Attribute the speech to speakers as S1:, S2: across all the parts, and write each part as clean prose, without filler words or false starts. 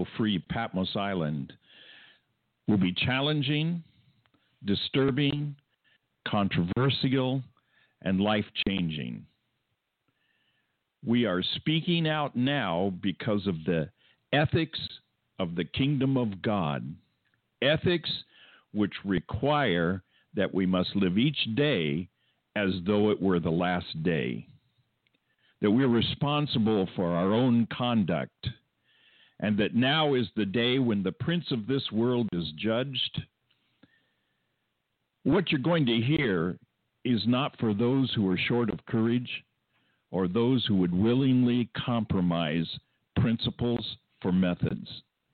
S1: Radio Free Patmos Island will be challenging, disturbing, controversial, and life-changing. We are speaking out now because of the ethics of the kingdom of God, ethics which require that we must live each day as though it were the last day, that we're responsible for our own conduct, and that now is the day when the prince of this world is judged. What you're going to hear is not for those who are short of courage or those who would willingly compromise principles for methods.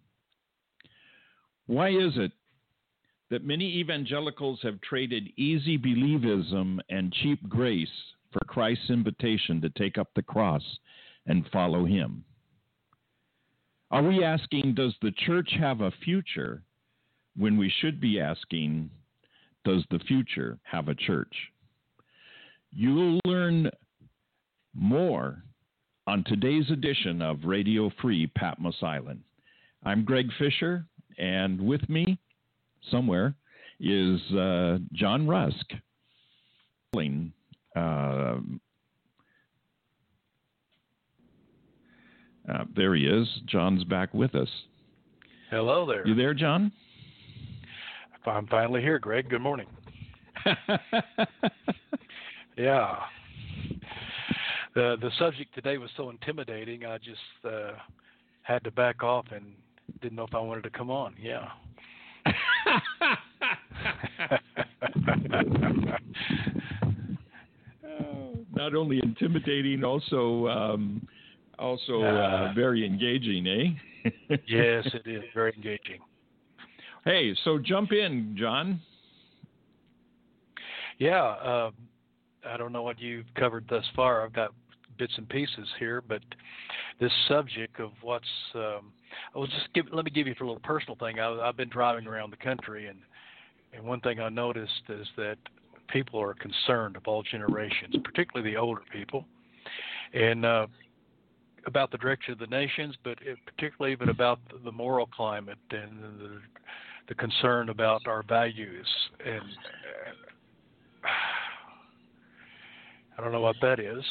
S1: Why is it that many evangelicals have traded easy believism and cheap grace for Christ's invitation to take up the cross and follow him? Are we asking, does the church have a future, when we should be asking, does the future have a church? You'll learn more on today's edition of Radio Free Patmos Island. I'm Greg Fisher, and with me somewhere is John Rusk. There he is. John's back with us.
S2: Hello there.
S1: You there, John?
S2: I'm finally here, Greg. Good morning. Yeah. The subject today was so intimidating, I just had to back off and didn't know if I wanted to come on. Yeah.
S1: Not only intimidating, also very engaging, eh?
S2: Yes, it is very engaging.
S1: Hey, so jump in, John.
S2: Yeah, I don't know what you've covered thus far. I've got bits and pieces here, but this subject of what's let me give you a little personal thing. I've been driving around the country, and one thing I noticed is that people are concerned of all generations, particularly the older people, and about the direction of the nations, but particularly even about the moral climate and the concern about our values. And I don't know what that is.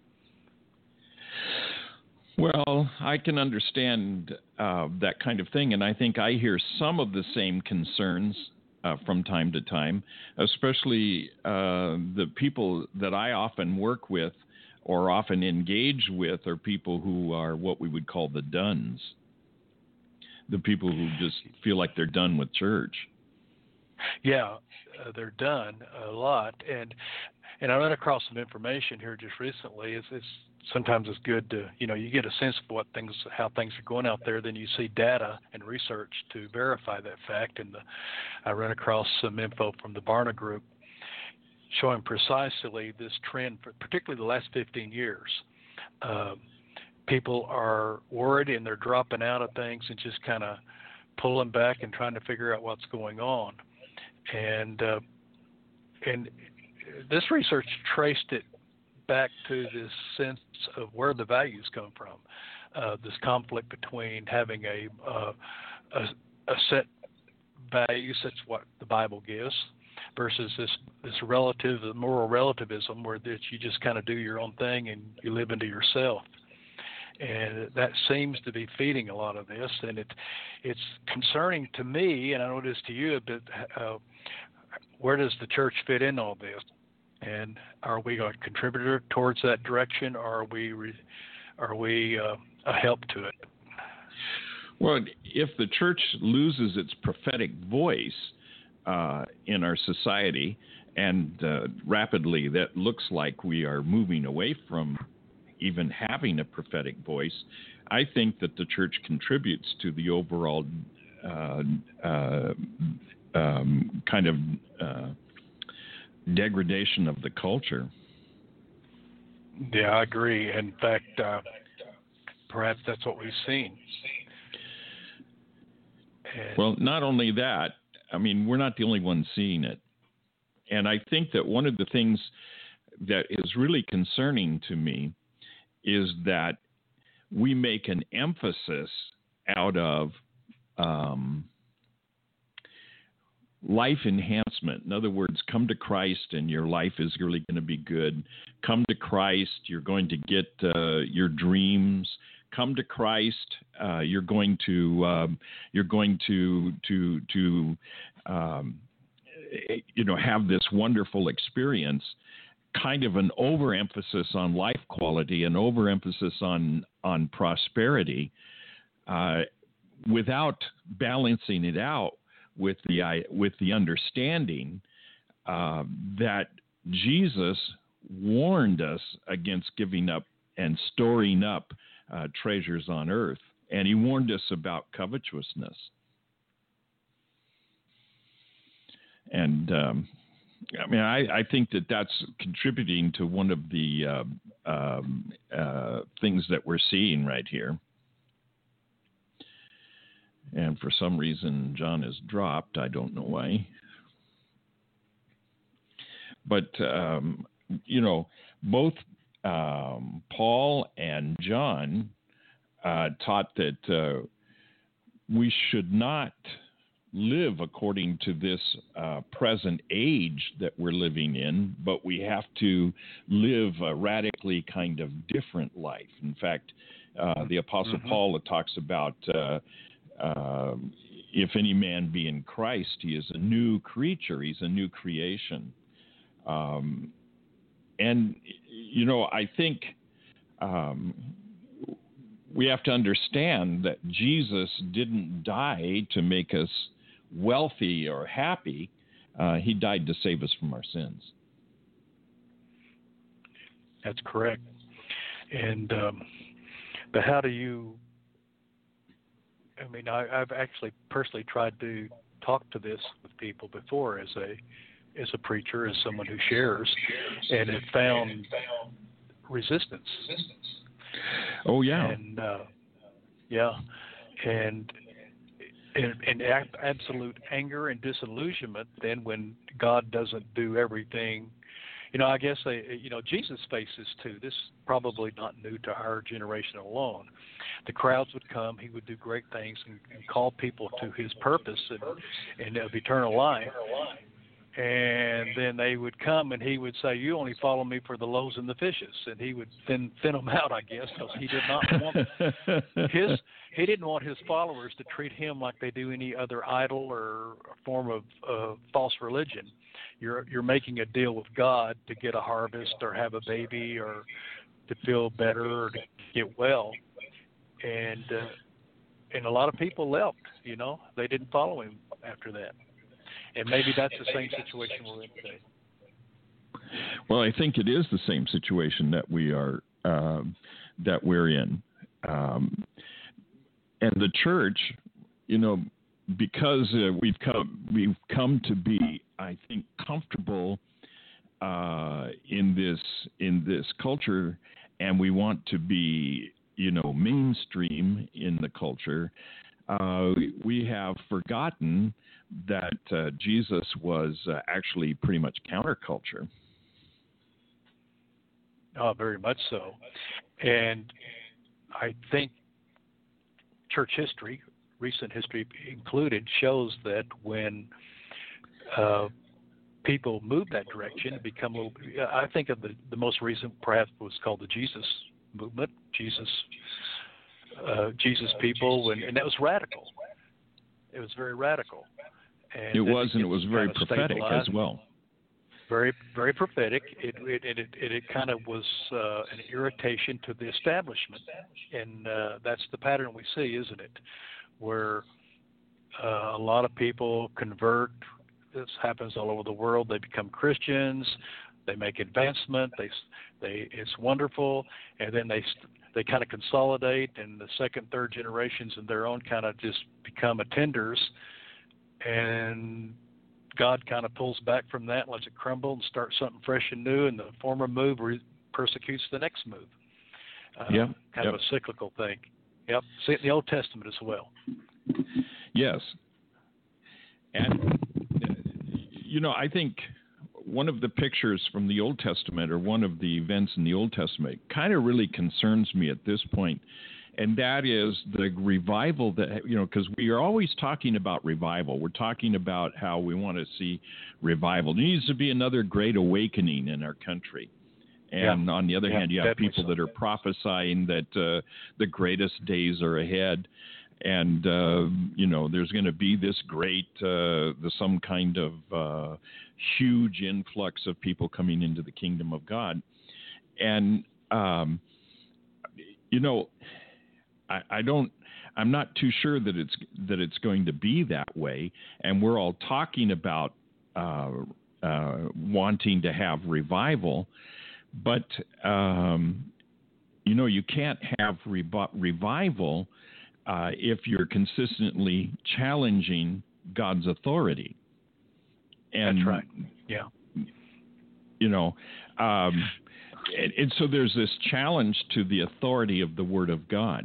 S1: Well, I can understand that kind of thing, and I think I hear some of the same concerns from time to time, especially the people that I often work with or often engage with are people who are what we would call the dones, the people who just feel like they're done with church.
S2: Yeah, they're done a lot, and I ran across some information here just recently. It's sometimes it's good to, you get a sense of how things are going out there. Then you see data and research to verify that fact. And I ran across some info from the Barna Group showing precisely this trend, particularly the last 15 years. People are worried and they're dropping out of things and just kind of pulling back and trying to figure out what's going on. And this research traced it back to this sense of where the values come from. This conflict between having a set value, such what the Bible gives, versus this moral relativism, where that you just kind of do your own thing and you live into yourself. And that seems to be feeding a lot of this, and it's concerning to me, and I know it is to you, but where does the church fit in all this? And are we a contributor towards that direction, or are we a help to it?
S1: Well, if the church loses its prophetic voice in our society, and rapidly that looks like we are moving away from even having a prophetic voice, I think that the church contributes to the overall kind of degradation of the culture.
S2: Yeah, I agree. In fact, perhaps that's what we've seen.
S1: Well, not only that, I mean, we're not the only ones seeing it. And I think that one of the things that is really concerning to me is that we make an emphasis out of life enhancement. In other words, come to Christ and your life is really going to be good. Come to Christ, you're going to get your dreams. Come to Christ, you're going to have this wonderful experience. Kind of an overemphasis on life quality, an overemphasis on prosperity, without balancing it out with the understanding that Jesus warned us against giving up and storing up treasures on earth, and he warned us about covetousness. And I think that that's contributing to one of the things that we're seeing right here. And for some reason, John has dropped. I don't know why. But, both Paul and John taught that we should not live according to this present age that we're living in, but we have to live a radically kind of different life. In fact, the Apostle Paul talks about if any man be in Christ, he is a new creature. He's a new creation. I think we have to understand that Jesus didn't die to make us wealthy or happy. He died to save us from our sins.
S2: That's correct. And but how do you? I've actually personally tried to talk to this with people before as a preacher, as someone who shares, and have found resistance.
S1: Oh yeah.
S2: And and absolute anger and disillusionment. Then when God doesn't do everything, I guess Jesus faces too. This is probably not new to our generation alone. The crowds would come. He would do great things and call people to his purpose and of eternal life. And then they would come and he would say, "You only follow me for the loaves and the fishes," and he would thin them out, I guess, because he did not want he didn't want his followers to treat him like they do any other idol or form of false religion. You're making a deal with God to get a harvest or have a baby or to feel better or to get well, and a lot of people left. They didn't follow him after that. And maybe that's the same situation we're in today.
S1: Well, I think it is the same situation that we're in, and the church, because we've come to be, I think, comfortable in this culture, and we want to be, mainstream in the culture. We have forgotten that Jesus was actually pretty much counterculture.
S2: Oh, very much so. And I think church history, recent history included, shows that when people move that direction, become a little. I think of the most recent, perhaps, was called the Jesus movement. Jesus people, and that was radical. It was very radical. And
S1: it was very prophetic as well.
S2: Very, very prophetic. It kind of was an irritation to the establishment, and that's the pattern we see, isn't it? Where a lot of people convert. This happens all over the world. They become Christians. They make advancement. It's wonderful, and then they kind of consolidate, and the second, third generations in their own kind of just become attenders, and God kind of pulls back from that and lets it crumble and start something fresh and new, and the former move persecutes the next move. Kind of a cyclical thing. Yep. See it in the Old Testament as well.
S1: Yes. And, I think one of the pictures from the Old Testament, or one of the events in the Old Testament, kind of really concerns me at this point, And that is the revival that, because we are always talking about revival. We're talking about how we want to see revival. There needs to be another great awakening in our country. And on the other hand, you have people that are prophesying that the greatest days are ahead. And, there's going to be this great, some kind of huge influx of people coming into the kingdom of God. And, I'm not too sure that it's going to be that way. And we're all talking about wanting to have revival, but you can't have revival if you're consistently challenging God's authority. And,
S2: that's right. Yeah.
S1: And so there's this challenge to the authority of the Word of God.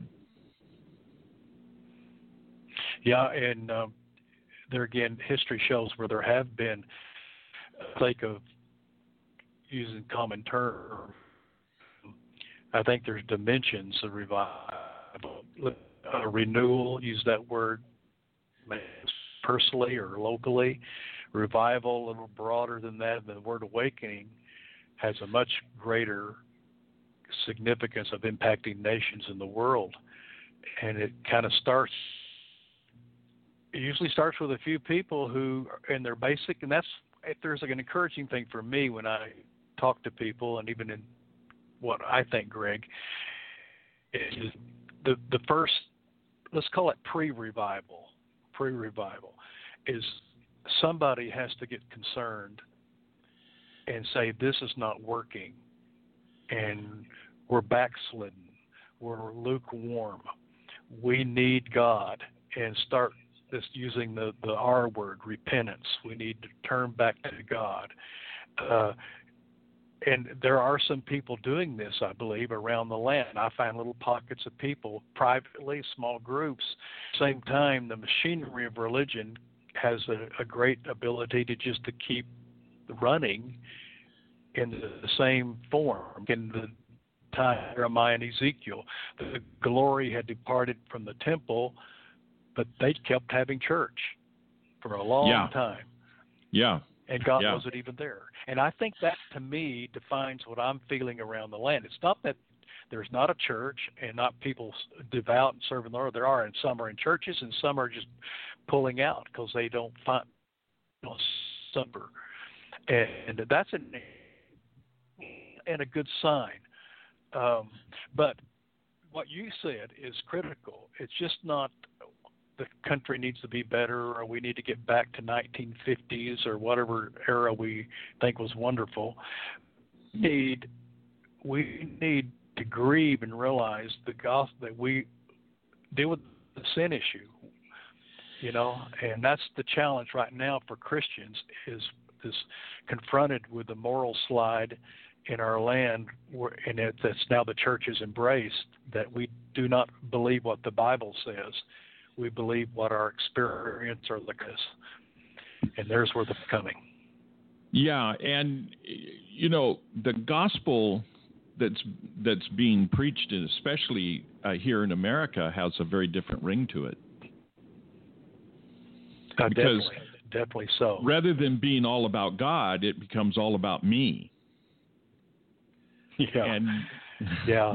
S2: Yeah, and there again, history shows where there have been, for the sake of using common terms, I think there's dimensions of revival. Renewal, use that word personally or locally. Revival, a little broader than that. The word awakening has a much greater significance of impacting nations in the world. And it kind of usually starts with a few people who, and they're basic, and that's, if there's an encouraging thing for me when I talk to people, and even in what I think, Greg, is the first, let's call it pre-revival, is somebody has to get concerned and say, this is not working, and we're backslidden, we're lukewarm, we need God, and start this using the R word, repentance. We need to turn back to God. And there are some people doing this, I believe, around the land. I find little pockets of people, privately, small groups. Same time, the machinery of religion has a great ability to keep running in the same form. In the time of Jeremiah and Ezekiel, the glory had departed from the temple, but they kept having church for a long time.
S1: Yeah.
S2: And God wasn't even there. And I think that, to me, defines what I'm feeling around the land. It's not that there's not a church and not people devout and serving the Lord. There are, and some are in churches, and some are just pulling out because they don't find supper. And that's a good sign. But what you said is critical. It's just not the country needs to be better, or we need to get back to 1950s or whatever era we think was wonderful. We need to grieve and realize the gospel, that we deal with the sin issue, and that's the challenge right now for Christians, is confronted with the moral slide in our land, and that's now the church has embraced, that we do not believe what the Bible says. We believe what our experience or look is. And there's where they're coming.
S1: Yeah, and the gospel that's being preached, especially here in America, has a very different ring to it. Because
S2: definitely so.
S1: Rather than being all about God, it becomes all about me.
S2: Yeah.
S1: And
S2: yeah.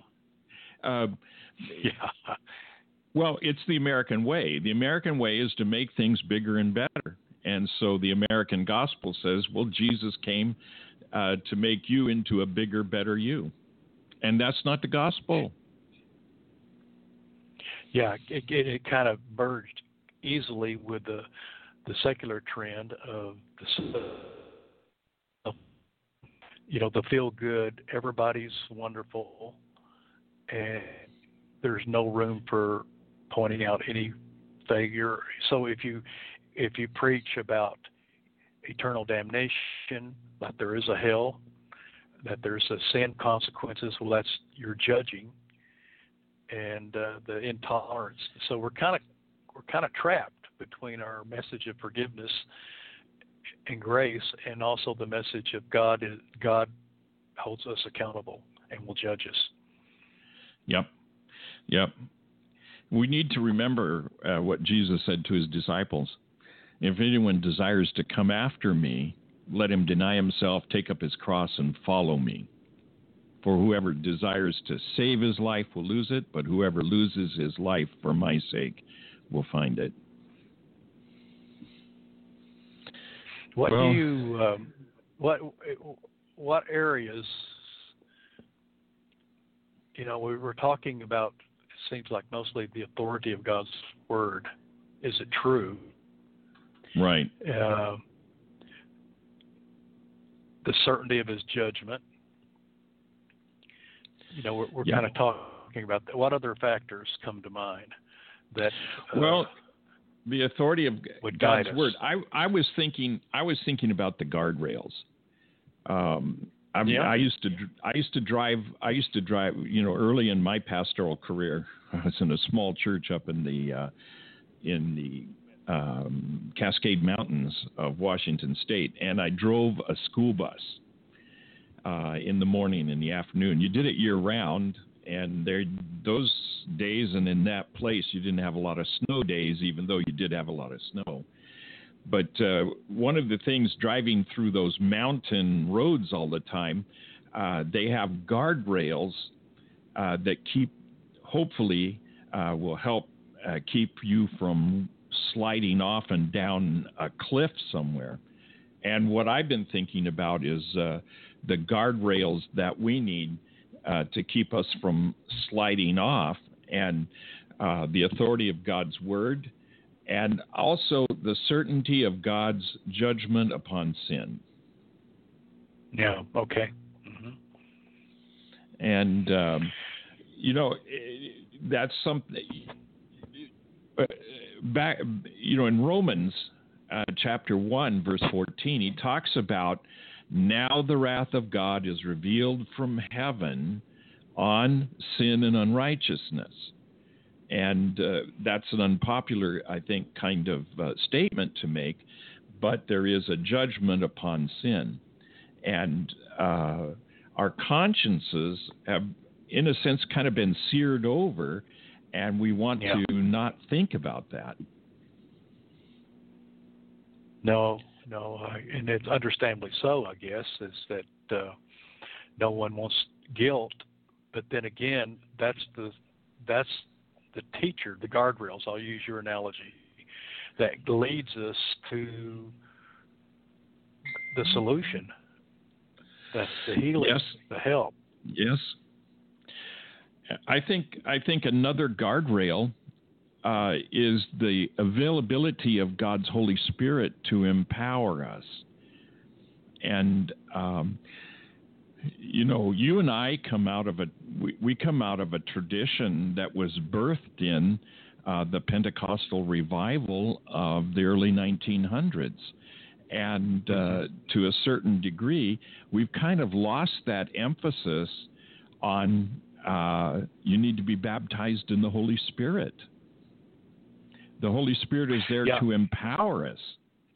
S1: Well, it's the American way. The American way is to make things bigger and better. And so the American gospel says, well, Jesus came to make you into a bigger, better you. And that's not the gospel. Yeah,
S2: it kind of merged easily with the secular trend of the feel good, everybody's wonderful, and there's no room for pointing out any failure. So if you preach about eternal damnation, that there is a hell, that there's a sin consequences, well, that's you're judging, and the intolerance. So we're kind of trapped between our message of forgiveness and grace, and also the message of God holds us accountable and will judge us.
S1: Yep. Yep. We need to remember what Jesus said to his disciples. If anyone desires to come after me, let him deny himself, take up his cross, and follow me. For whoever desires to save his life will lose it, but whoever loses his life for my sake will find it.
S2: What do you what areas? We were talking about. It seems like mostly the authority of God's word. Is it true?
S1: Right.
S2: The certainty of his judgment. We're kind of talking about that. What other factors come to mind that?
S1: The authority of God's word. I was thinking about the guardrails. I used to drive. Early in my pastoral career, I was in a small church up in the Cascade Mountains of Washington State, and I drove a school bus in the morning and the afternoon. You did it year round, and those days and in that place, you didn't have a lot of snow days, even though you did have a lot of snow. But one of the things driving through those mountain roads all the time, they have guardrails that hopefully will help keep you from sliding off and down a cliff somewhere. And what I've been thinking about is the guardrails that we need to keep us from sliding off, and the authority of God's word, and also the certainty of God's judgment upon sin.
S2: Yeah, okay. Mm-hmm.
S1: And, that's something. Back, in Romans chapter 1, verse 14, he talks about, now the wrath of God is revealed from heaven on sin and unrighteousness. And that's an unpopular, I think, kind of statement to make, but there is a judgment upon sin. And our consciences have, in a sense, kind of been seared over, and we want to not think about that.
S2: No, and it's understandably so, I guess, is that no one wants guilt. But then again, that's the teacher, the guardrails, I'll use your analogy, that leads us to the solution. That's the healing, the help.
S1: Yes. I think another guardrail is the availability of God's Holy Spirit to empower us. And you and I come out of we come out of a tradition that was birthed in the Pentecostal revival of the early 1900s. And to a certain degree, we've kind of lost that emphasis on you need to be baptized in the Holy Spirit. The Holy Spirit is there to empower us.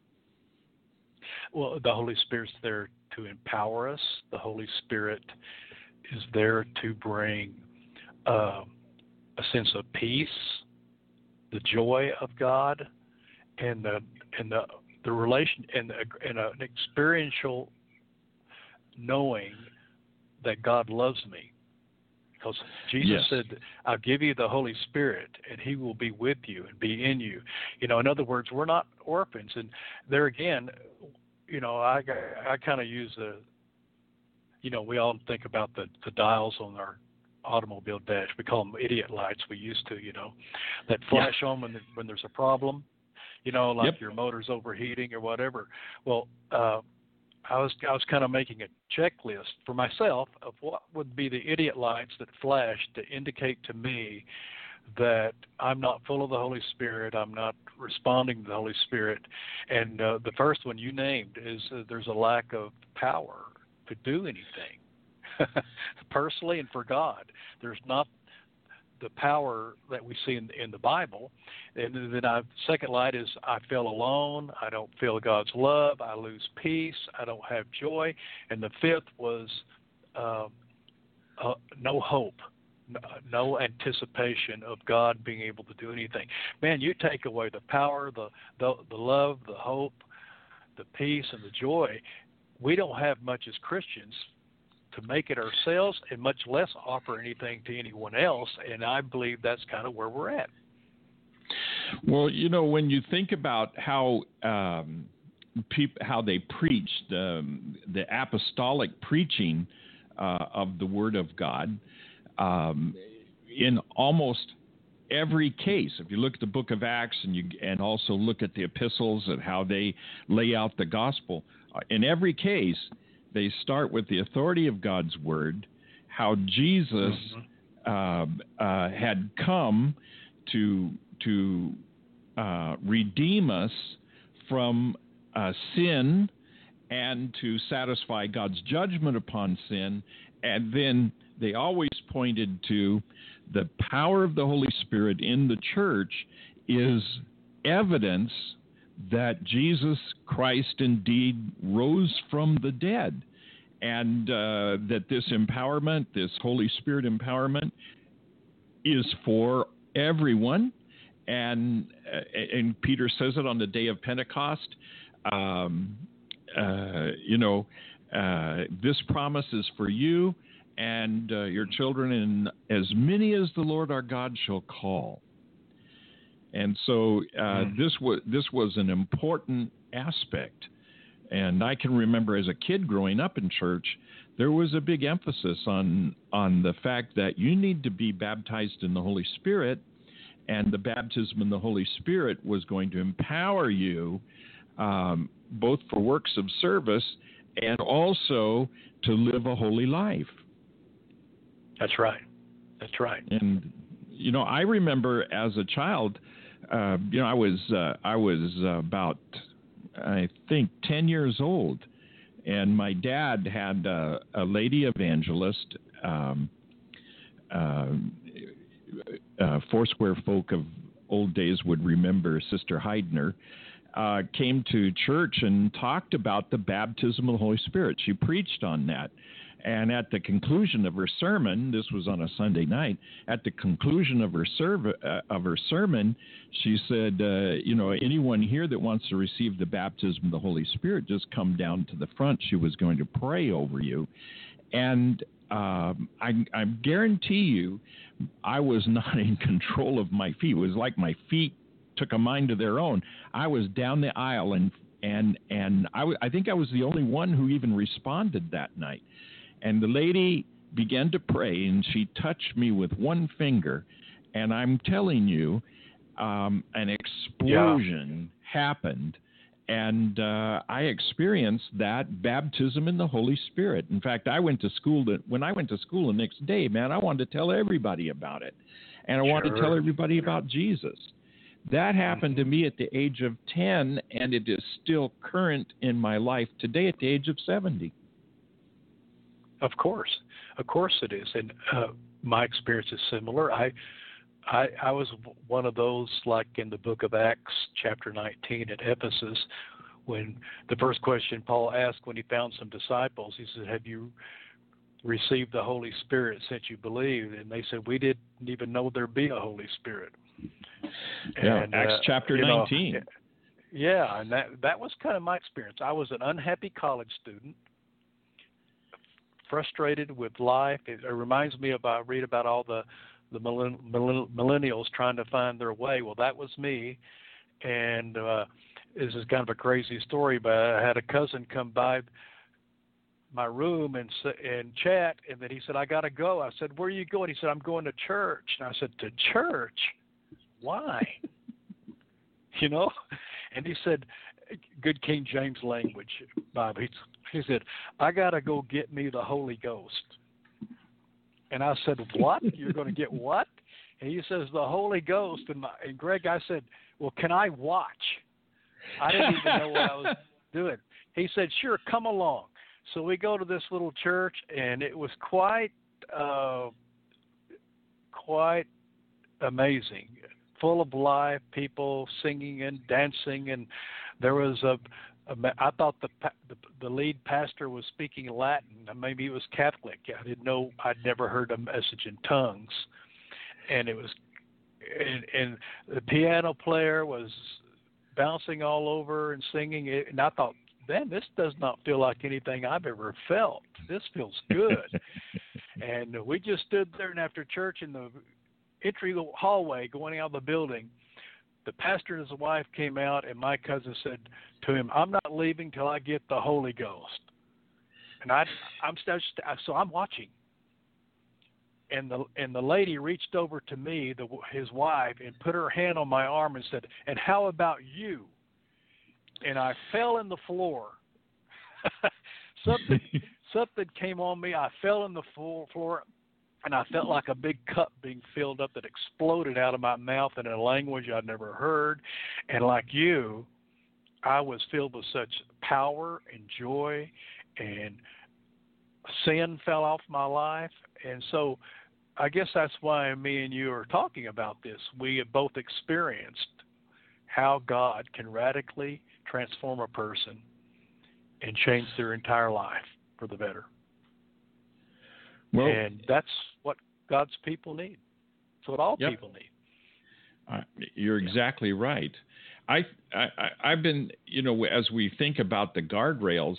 S2: Well, the Holy Spirit's there to empower us. The Holy Spirit is there to bring a sense of peace, the joy of God, and the relation and an experiential knowing that God loves me. Because Jesus said, I'll give you the Holy Spirit, and he will be with you and be in you. In other words, we're not orphans. And there again, I kind of use we all think about the dials on our automobile dash. We call them idiot lights. We used to, that flash on when there's a problem, your motor's overheating or whatever. Well, I was kind of making a checklist for myself of what would be the idiot lights that flash to indicate to me that I'm not full of the Holy Spirit, I'm not responding to the Holy Spirit. And the first one you named is there's a lack of power to do anything. Personally and for God, there's not the power that we see in the Bible. And then second light is I feel alone. I don't feel God's love. I lose peace. I don't have joy. And the fifth was no hope. no anticipation of God being able to do anything. Man, you take away the power, the love, the hope, the peace, and the joy. We don't have much as Christians to make it ourselves, and much less offer anything to anyone else. And I believe that's kind of where we're at.
S1: Well, when you think about how how they preached the apostolic preaching of the Word of God, in almost every case, if you look at the Book of Acts and also look at the epistles and how they lay out the gospel, in every case they start with the authority of God's Word, how Jesus had come to redeem us from sin and to satisfy God's judgment upon sin. And then they always pointed to the power of the Holy Spirit in the church is evidence that Jesus Christ indeed rose from the dead, and that this empowerment, this Holy Spirit empowerment, is for everyone. And Peter says it on the day of Pentecost. This promise is for you and your children, and as many as the Lord our God shall call. And so this was an important aspect. And I can remember as a kid growing up in church, there was a big emphasis on the fact that you need to be baptized in the Holy Spirit, and the baptism in the Holy Spirit was going to empower you both for works of service and also to live a holy life.
S2: That's right. That's right.
S1: And I remember as a child, I was about, I think, 10 years old, and my dad had a lady evangelist. Foursquare folk of old days would remember Sister Heidner, came to church and talked about the baptism of the Holy Spirit. She preached on that. And at the conclusion of her sermon, this was on a Sunday night, at the conclusion of her sermon, she said, anyone here that wants to receive the baptism of the Holy Spirit, just come down to the front. She was going to pray over you. And I guarantee you, I was not in control of my feet. It was like my feet took a mind of their own. I was down the aisle, and I think I was the only one who even responded that night. And the lady began to pray, and she touched me with one finger, and I'm telling you, an explosion happened. And I experienced that baptism in the Holy Spirit. In fact, when I went to school the next day, man, I wanted to tell everybody about it. And I wanted to tell everybody about Jesus. That happened to me at the age of 10, and it is still current in my life today at the age of 70.
S2: Of course it is. And my experience is similar. I was one of those, like in the book of Acts, chapter 19 at Ephesus, when the first question Paul asked when he found some disciples, he said, have you received the Holy Spirit since you believed? And they said, we didn't even know there'd be a Holy Spirit.
S1: Yeah, and, Acts chapter 19.
S2: And that was kind of my experience. I was an unhappy college student, frustrated with life. It reminds me of, I read about all the millennials trying to find their way. Well, that was me. And this is kind of a crazy story, but I had a cousin come by my room and chat, and then he said, I got to go. I said, where are you going? He said, I'm going to church. And I said, to church? Why? And he said, good King James language, Bob. He said, I got to go get me the Holy Ghost. And I said, what? You're going to get what? And he says, the Holy Ghost. And Greg, I said, well, can I watch? I didn't even know what I was doing. He said, sure, come along. So we go to this little church, and it was quite amazing, full of life, people singing and dancing. And there was I thought the lead pastor was speaking Latin. Maybe he was Catholic. I didn't know. I'd never heard a message in tongues, and it was, and the piano player was bouncing all over and singing it. And I thought, man, this does not feel like anything I've ever felt. This feels good. And we just stood there, and after church in the entry hallway going out of the building, the pastor and his wife came out, and my cousin said to him, "I'm not leaving till I get the Holy Ghost." And I'm watching, and the lady reached over to me, his wife, and put her hand on my arm and said, "And how about you?" And I fell in the floor. Something came on me. I fell in the floor. And I felt like a big cup being filled up that exploded out of my mouth in a language I'd never heard. And like you, I was filled with such power and joy, and sin fell off my life. And so I guess that's why me and you are talking about this. We have both experienced how God can radically transform a person and change their entire life for the better. Well, and that's what God's people need. That's what all people need.
S1: You're exactly right. I've been, as we think about the guardrails,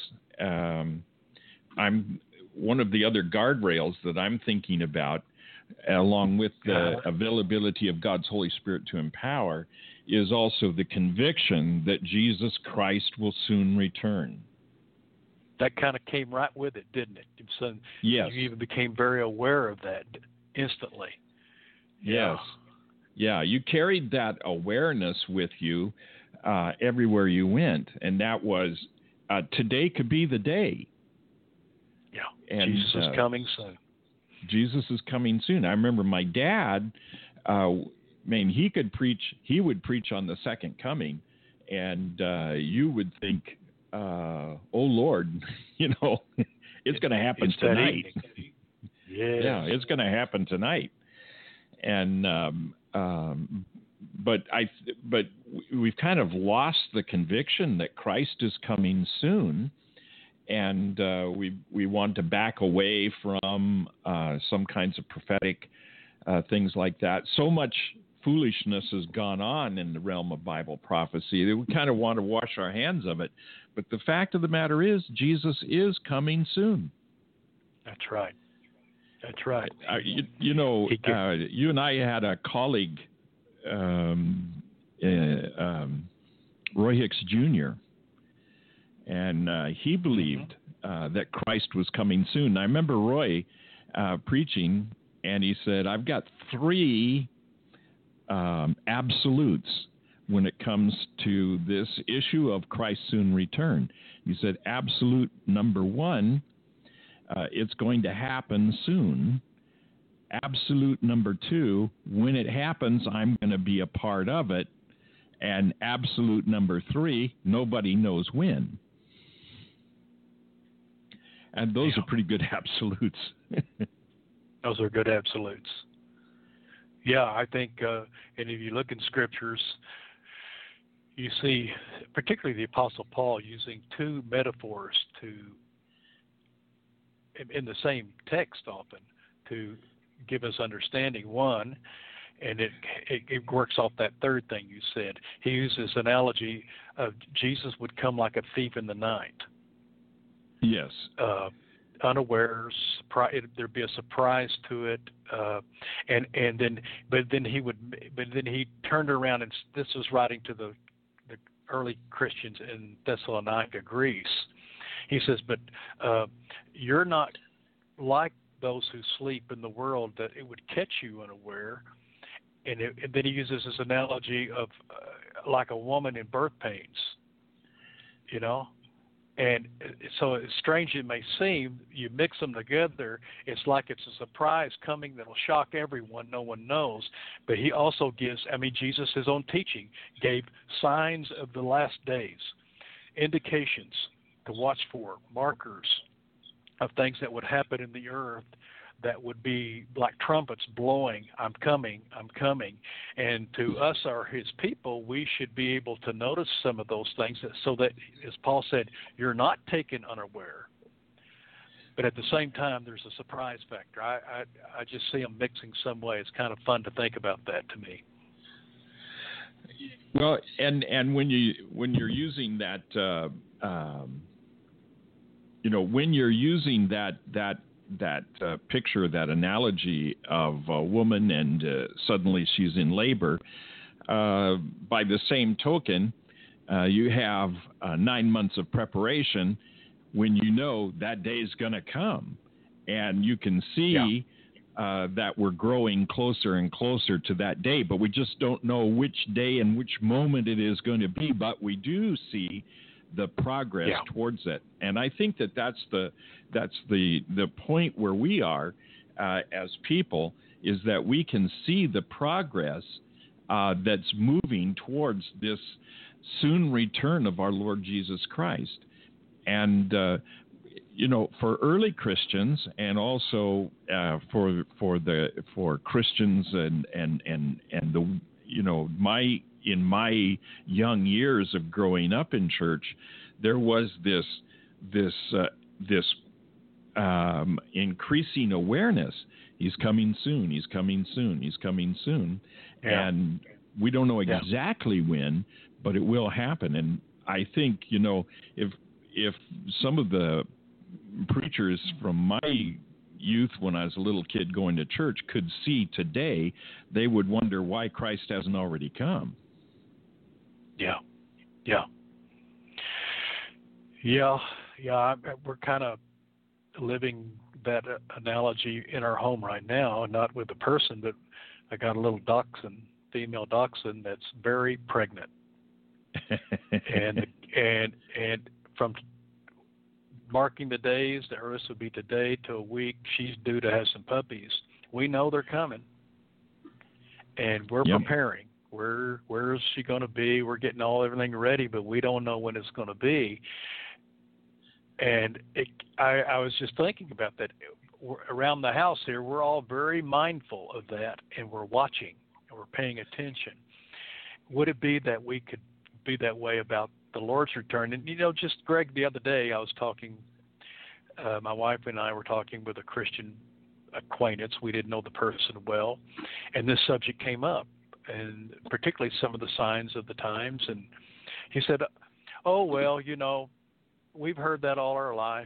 S1: I'm one of the other guardrails that I'm thinking about, along with the availability of God's Holy Spirit to empower, is also the conviction that Jesus Christ will soon return.
S2: That kind of came right with it, didn't it? So
S1: yes.
S2: You even became very aware of that instantly.
S1: Yes. Yeah, you carried that awareness with you everywhere you went, and that was today could be the day.
S2: Yeah, and Jesus is coming soon.
S1: Jesus is coming soon. I remember my dad, he could preach. He would preach on the second coming, and you would think, oh Lord, it's going to happen tonight.
S2: Yes.
S1: Yeah, it's going to happen tonight. And but we've kind of lost the conviction that Christ is coming soon, and we want to back away from some kinds of prophetic things like that. So much foolishness has gone on in the realm of Bible prophecy that we kind of want to wash our hands of it. But the fact of the matter is, Jesus is coming soon.
S2: That's right. That's right.
S1: You and I had a colleague, Roy Hicks Jr., and he believed that Christ was coming soon. I remember Roy preaching, and he said, "I've got three absolutes when it comes to this issue of Christ's soon return." He said, absolute number one, it's going to happen soon. Absolute number two, when it happens, I'm going to be a part of it. And absolute number three, nobody knows when. And those are pretty good absolutes.
S2: Those are good absolutes. Yeah, I think, and if you look in scriptures, you see, particularly the Apostle Paul using two metaphors in the same text often to give us understanding. One, and it works off that third thing you said. He uses analogy of Jesus would come like a thief in the night.
S1: Yes.
S2: Unawares, there'd be a surprise to it, but then he turned around, and this was writing to the early Christians in Thessalonica, Greece. He says, but you're not like those who sleep in the world, that it would catch you unaware. And then he uses this analogy of like a woman in birth pains, And so, as strange as it may seem, you mix them together, it's like it's a surprise coming that will shock everyone. No one knows. But he also gives, Jesus, his own teaching, gave signs of the last days, indications to watch for, markers of things that would happen in the earth that would be like trumpets blowing, I'm coming, I'm coming. And to us, his people, we should be able to notice some of those things so that, as Paul said, you're not taken unaware. But at the same time, there's a surprise factor. I just see them mixing some way. It's kind of fun to think about that to me.
S1: Well, and when you're using that, when you're using that picture, that analogy of a woman and suddenly she's in labor, by the same token, you have 9 months of preparation when you know that day is going to come, and you can see that we're growing closer and closer to that day, but we just don't know which day and which moment it is going to be, but we do see the progress towards it. And I think that's the point where we are as people, is that we can see the progress that's moving towards this soon return of our Lord Jesus Christ. And for early Christians, and also for Christians and the in my young years of growing up in church, there was this increasing awareness. He's coming soon. He's coming soon. He's coming soon. Yeah. And we don't know exactly when, but it will happen. And I think, if some of the preachers from my youth, when I was a little kid going to church, could see today, they would wonder why Christ hasn't already come.
S2: We're kind of living that analogy in our home right now, not with the person, but I got a little female dachshund that's very pregnant, and from marking the days, the earliest would be today to a week, she's due to have some puppies. We know they're coming, and we're preparing. Where is she going to be? We're getting everything ready, but we don't know when it's going to be. And I was just thinking about that. Around the house here, we're all very mindful of that, and we're watching, and we're paying attention. Would it be that we could be that way about the Lord's return? And, just Greg, the other day I was talking, my wife and I were talking with a Christian acquaintance. We didn't know the person well, and this subject came up, and particularly some of the signs of the times. And he said, oh, well, we've heard that all our life,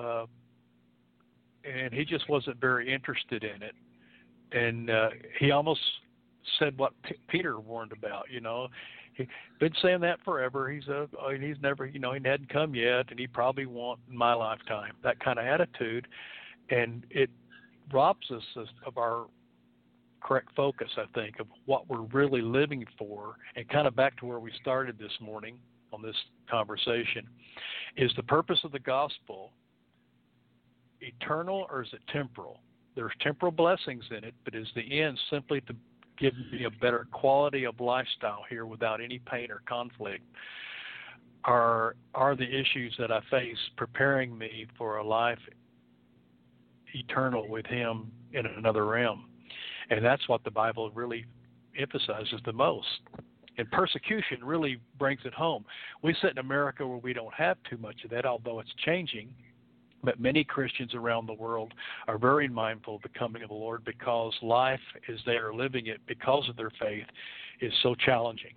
S2: and he just wasn't very interested in it. And he almost said what Peter warned about, He's been saying that forever. He's never, he hadn't come yet, and he probably won't in my lifetime. That kind of attitude, and it robs us of our correct focus, I think, of what we're really living for. And kind of back to where we started this morning on this conversation, is the purpose of the gospel eternal or is it temporal? There's temporal blessings in it, but is the end simply to give me a better quality of lifestyle here without any pain or conflict? Are the issues that I face preparing me for a life eternal with him in another realm? And that's what the Bible really emphasizes the most. And persecution really brings it home. We sit in America where we don't have too much of that, although it's changing. But many Christians around the world are very mindful of the coming of the Lord, because life as they are living it because of their faith is so challenging.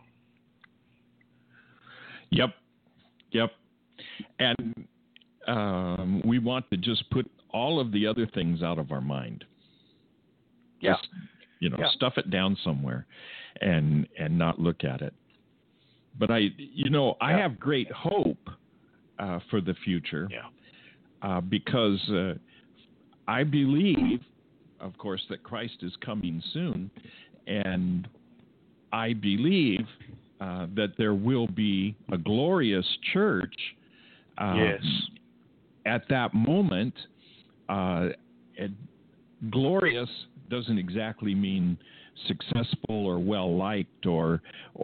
S1: Yep. And we want to just put all of the other things out of our mind. Just, stuff it down somewhere and not look at it. But I have great hope for the future. Because I believe, of course, that Christ is coming soon, and I believe that there will be a glorious church. At that moment, glorious doesn't exactly mean successful or well-liked or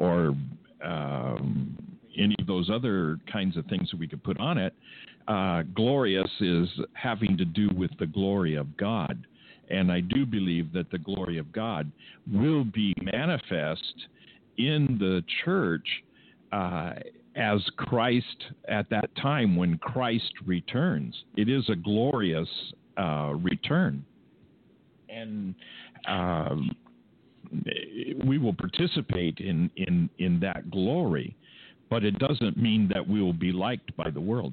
S1: any of those other kinds of things that we could put on it. Glorious is having to do with the glory of God. And I do believe that the glory of God will be manifest in the church as Christ at that time when Christ returns. It is a glorious return. And we will participate in that glory, but it doesn't mean that we will be liked by the world.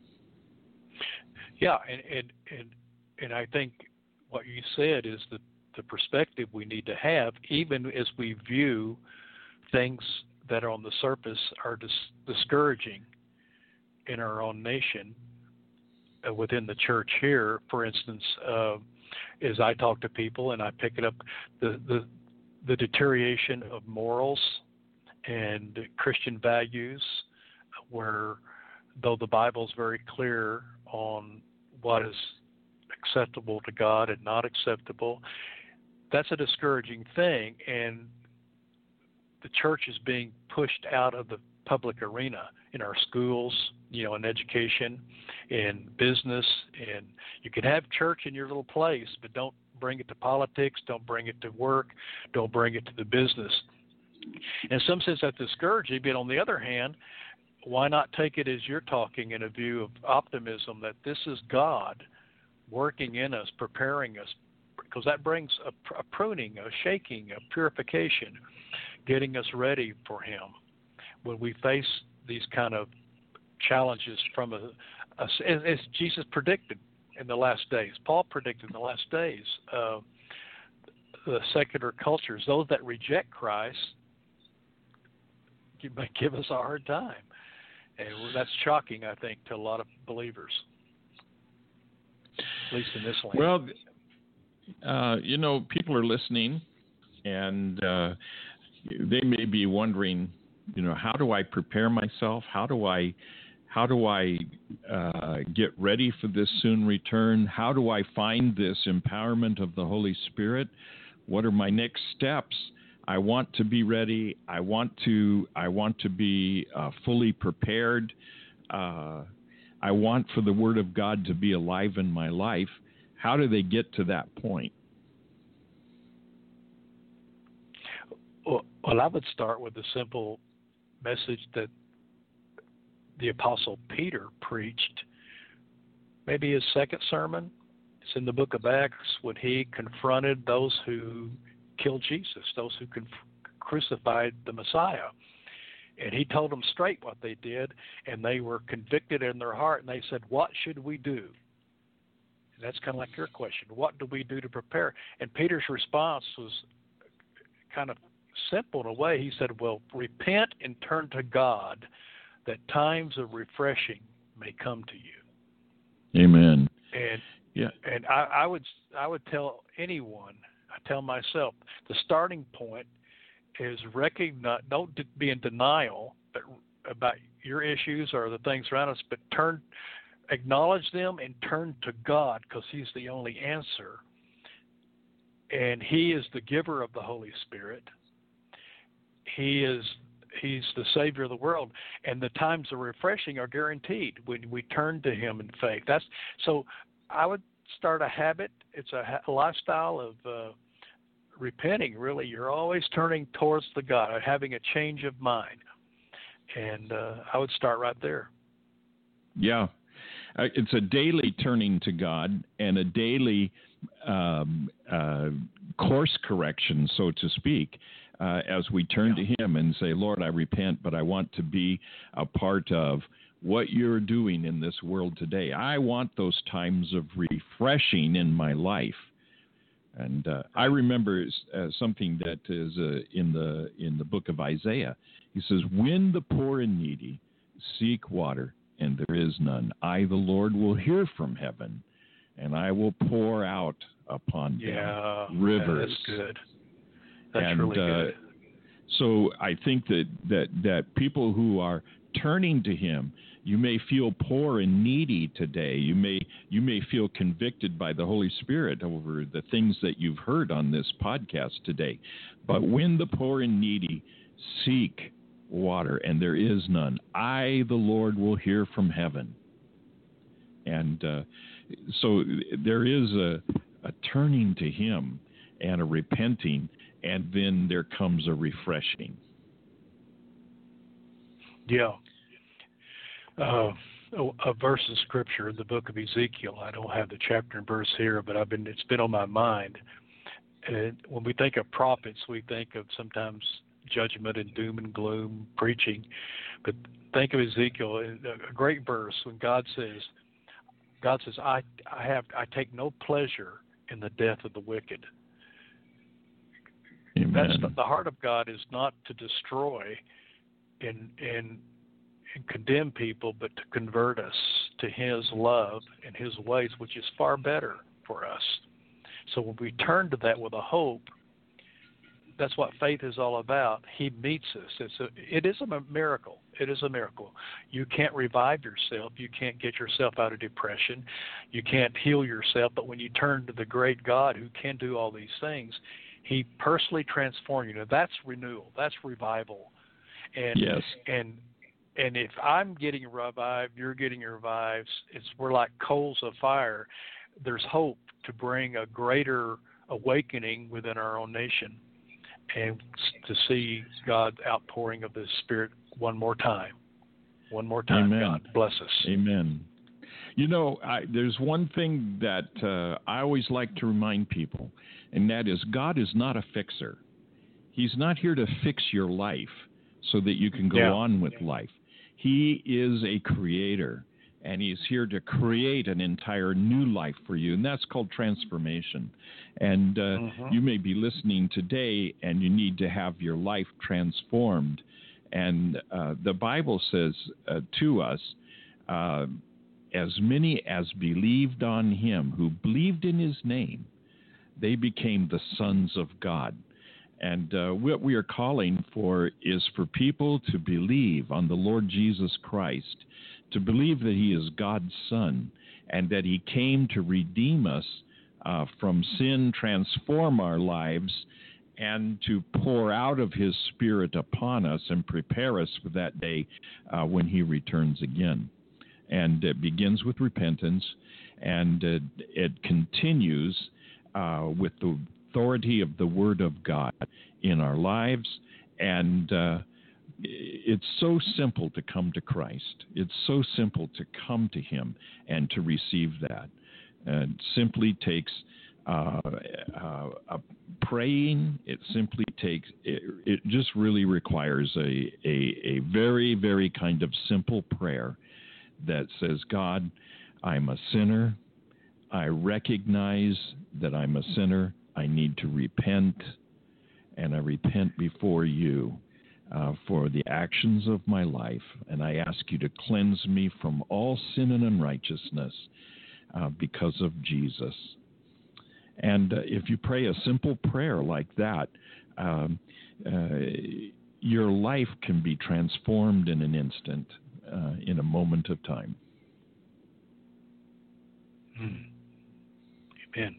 S2: Yeah, and I think what you said is the perspective we need to have, even as we view things that are on the surface are discouraging in our own nation, within the church here. For instance, as I talk to people and I pick it up, the deterioration of morals and Christian values, where though the Bible is very clear on what is acceptable to God and not acceptable, that's a discouraging thing, and the church is being pushed out of the public arena in our schools, in education, in business, and you can have church in your little place, but don't bring it to politics, don't bring it to work, don't bring it to the business. In some sense, that's discouraging, but on the other hand, why not take it as you're talking in a view of optimism that this is God working in us, preparing us, because that brings a pruning, a shaking, a purification, getting us ready for Him when we face these kind of challenges from as Jesus predicted in the last days. Paul predicted in the last days, the secular cultures, those that reject Christ, may give us a hard time. And that's shocking, I think, to a lot of believers, at least in this land.
S1: Well, people are listening, and they may be wondering, how do I prepare myself? How do I get ready for this soon return? How do I find this empowerment of the Holy Spirit? What are my next steps? I want to be ready. I want to be fully prepared. I want for the Word of God to be alive in my life. How do they get to that point?
S2: Well, I would start with the simple message that the Apostle Peter preached, maybe his second sermon. It's in the book of Acts when he confronted those who killed Jesus, those who crucified the Messiah. And he told them straight what they did, and they were convicted in their heart, and they said, what should we do? And that's kind of like your question. What do we do to prepare? And Peter's response was kind of simple in a way. He said, well, repent and turn to God, that times of refreshing may come to you.
S1: Amen.
S2: And I would tell anyone, I tell myself, the starting point is recognize, don't be in denial about your issues or the things around us, but acknowledge them and turn to God, because He's the only answer. And He is the giver of the Holy Spirit. He's the Savior of the world, and the times of refreshing are guaranteed when we turn to Him in faith. So I would start a habit. It's a lifestyle of repenting. Really, you're always turning towards the God, having a change of mind, and I would start right there.
S1: Yeah, it's a daily turning to God and a daily course correction, so to speak. As we turn to Him and say, Lord, I repent, but I want to be a part of what You're doing in this world today. I want those times of refreshing in my life. And I remember something that is in the book of Isaiah. He says, when the poor and needy seek water, and there is none, I, the Lord, will hear from heaven, and I will pour out upon them rivers.
S2: That's good. That's really good.
S1: So I think that people who are turning to Him, you may feel poor and needy today. You may feel convicted by the Holy Spirit over the things that you've heard on this podcast today. But when the poor and needy seek water, and there is none, I, the Lord, will hear from heaven. And so there is a turning to Him and a repenting, and then there comes a refreshing.
S2: Yeah. A verse in Scripture in the book of Ezekiel. I don't have the chapter and verse here, but it's been on my mind. And when we think of prophets, we think of sometimes judgment and doom and gloom preaching. But think of Ezekiel, a great verse when God says, I take no pleasure in the death of the wicked.
S1: Amen.
S2: That's the heart of God is not to destroy and condemn people, but to convert us to His love and His ways, which is far better for us. So when we turn to that with a hope, that's what faith is all about. He meets us. It is a miracle. It is a miracle. You can't revive yourself. You can't get yourself out of depression. You can't heal yourself. But when you turn to the great God who can do all these things, He personally transforms you. Now, that's renewal. That's revival. And,
S1: yes.
S2: And if I'm getting revived, you're getting revived, we're like coals of fire. There's hope to bring a greater awakening within our own nation and to see God's outpouring of the Spirit one more time. One more time.
S1: Amen.
S2: God bless us.
S1: Amen. You know, there's one thing that I always like to remind people, and that is God is not a fixer. He's not here to fix your life so that you can go on with life. He is a creator, and He's here to create an entire new life for you, and that's called transformation. And you may be listening today, and you need to have your life transformed. And the Bible says to us, as many as believed on Him, who believed in His name, they became the sons of God. And what we are calling for is for people to believe on the Lord Jesus Christ, to believe that He is God's Son, and that He came to redeem us from sin, transform our lives, and to pour out of His Spirit upon us and prepare us for that day when He returns again. And it begins with repentance, and it continues with the authority of the Word of God in our lives. And it's so simple to come to Christ. It's so simple to come to Him and to receive that. It simply takes praying. It simply takes, it just really requires a very, very kind of simple prayer that says, God, I'm a sinner. I recognize that I'm a sinner. I need to repent, and I repent before you for the actions of my life, and I ask you to cleanse me from all sin and unrighteousness because of Jesus. And if you pray a simple prayer like that, your life can be transformed in an instant, in a moment of time.
S2: Amen.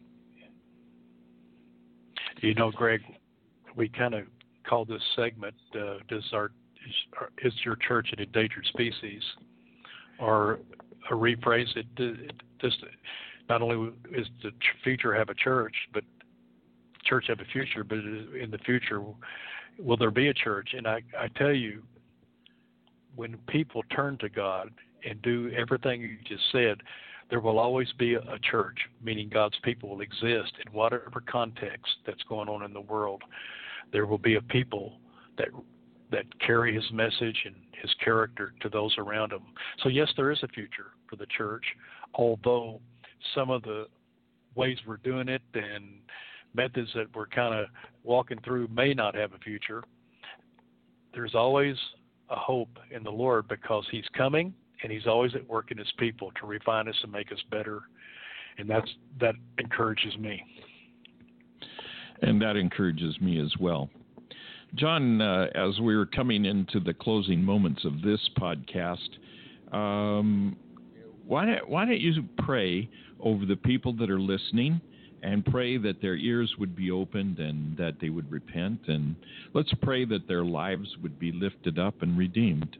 S2: You know, Greg, we kind of call this segment, is your church an endangered species? Or rephrase it, just not only is the future have a church, but church have a future, but in the future, will there be a church? And I tell you, when people turn to God and do everything you just said, there will always be a church, meaning God's people will exist in whatever context that's going on in the world. There will be a people that carry His message and His character to those around them. So yes, there is a future for the church, although some of the ways we're doing it and methods that we're kind of walking through may not have a future. There's always a hope in the Lord because He's coming. And He's always at work in His people to refine us and make us better. And that encourages me.
S1: And that encourages me as well. John, as we're coming into the closing moments of this podcast, why don't you pray over the people that are listening and pray that their ears would be opened and that they would repent. And let's pray that their lives would be lifted up and redeemed.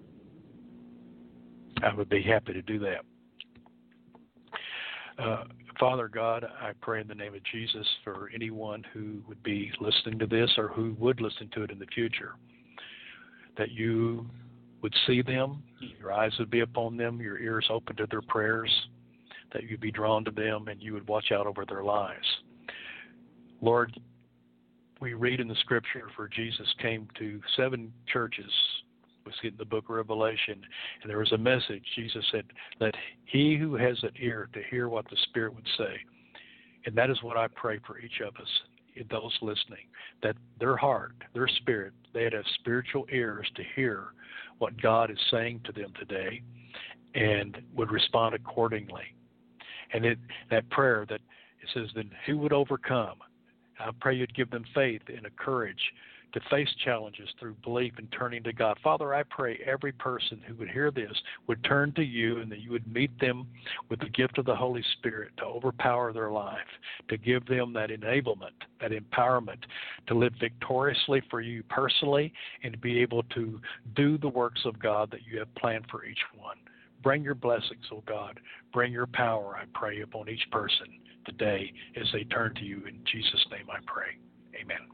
S2: I would be happy to do that. Father God, I pray in the name of Jesus for anyone who would be listening to this or who would listen to it in the future, that you would see them, your eyes would be upon them, your ears open to their prayers, that you'd be drawn to them and you would watch out over their lives. Lord, we read in the scripture for Jesus came to 7 churches, was in the book of Revelation, and there was a message. Jesus said, let he who has an ear to hear what the Spirit would say. And that is what I pray for each of us, those listening, that their heart, their spirit, they'd have spiritual ears to hear what God is saying to them today and would respond accordingly. And that prayer that it says, then who would overcome? I pray you'd give them faith and a courage to face challenges through belief and turning to God. Father, I pray every person who would hear this would turn to you and that you would meet them with the gift of the Holy Spirit to overpower their life, to give them that enablement, that empowerment to live victoriously for you personally and to be able to do the works of God that you have planned for each one. Bring your blessings, O God. Bring your power, I pray, upon each person today as they turn to you. In Jesus' name I pray. Amen.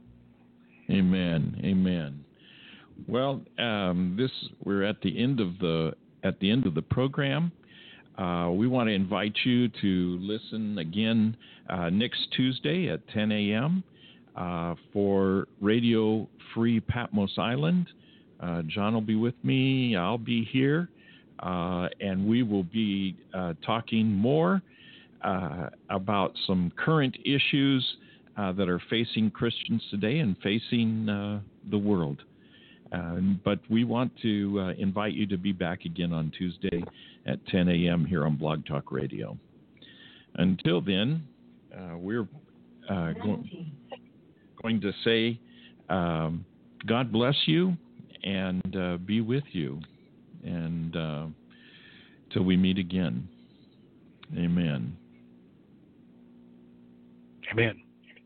S1: Amen. Amen. Well, we're at the end of the program. We want to invite you to listen again next Tuesday at 10 a.m. For Radio Free Patmos Island. John will be with me. I'll be here, and we will be talking more about some current issues that are facing Christians today and facing the world. But we want to invite you to be back again on Tuesday at 10 a.m. here on Blog Talk Radio. Until then, we're going to say, God bless you and be with you. And till we meet again. Amen.
S2: Amen.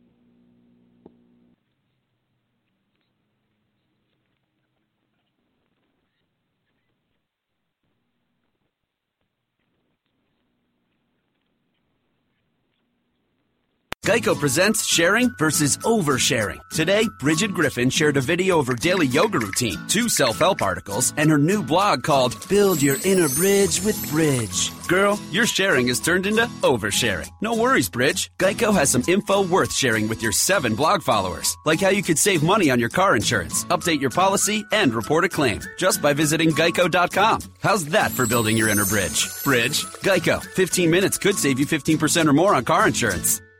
S3: Geico presents sharing versus oversharing. Today, Bridget Griffin shared a video of her daily yoga routine, 2 self-help articles, and her new blog called Build Your Inner Bridge with Bridge. Girl, your sharing has turned into oversharing. No worries, Bridge. Geico has some info worth sharing with your 7 blog followers, like how you could save money on your car insurance, update your policy, and report a claim just by visiting geico.com. How's that for building your inner bridge? Bridge? Geico. 15 minutes could save you 15% or more on car insurance.